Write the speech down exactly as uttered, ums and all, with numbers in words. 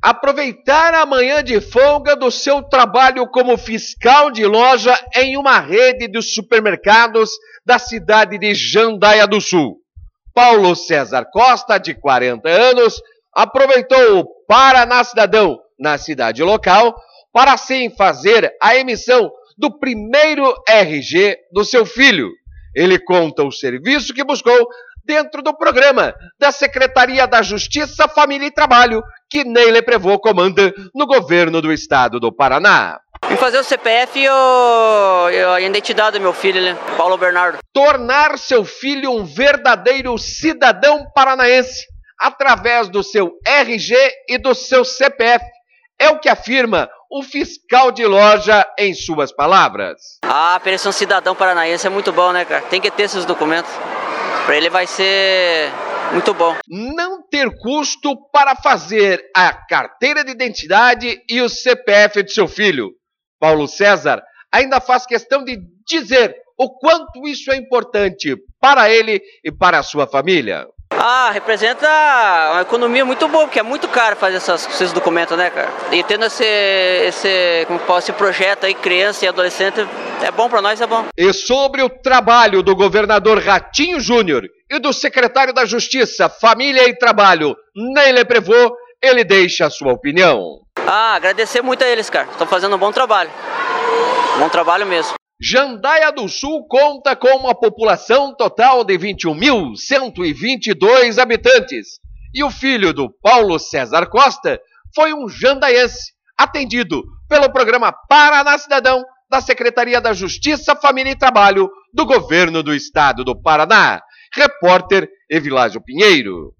aproveitar a manhã de folga do seu trabalho como fiscal de loja em uma rede de supermercados da cidade de Jandaia do Sul. Paulo César Costa, de quarenta anos, aproveitou o Paraná Cidadão na cidade local para assim fazer a emissão do primeiro R G do seu filho. Ele conta o serviço que buscou dentro do programa da Secretaria da Justiça, Família e Trabalho, que Ney Leprevô comanda no governo do estado do Paraná. Vim fazer o C P F e o, e a identidade do meu filho, né? Paulo Bernardo. Tornar seu filho um verdadeiro cidadão paranaense através do seu R G e do seu C P F. É o que afirma o fiscal de loja em suas palavras. Ah, para ele ser um cidadão paranaense é muito bom, né, cara? Tem que ter esses documentos. Para ele vai ser muito bom. Não ter custo para fazer a carteira de identidade e o C P F de seu filho. Paulo César ainda faz questão de dizer o quanto isso é importante para ele e para a sua família. Ah, representa uma economia muito boa, porque é muito caro fazer essas, esses documentos, né, cara? E tendo esse, esse, como posso, esse projeto aí, criança e adolescente, é bom para nós, é bom. E sobre o trabalho do governador Ratinho Júnior e do secretário da Justiça, Família e Trabalho, Ney Leprevô, ele deixa a sua opinião. Ah, agradecer muito a eles, cara. Estão fazendo um bom trabalho. Bom trabalho mesmo. Jandaia do Sul conta com uma população total de vinte e um mil cento e vinte e dois habitantes. E o filho do Paulo César Costa foi um jandaiense, atendido pelo programa Paraná Cidadão da Secretaria da Justiça, Família e Trabalho do governo do estado do Paraná. Repórter Evilásio Pinheiro.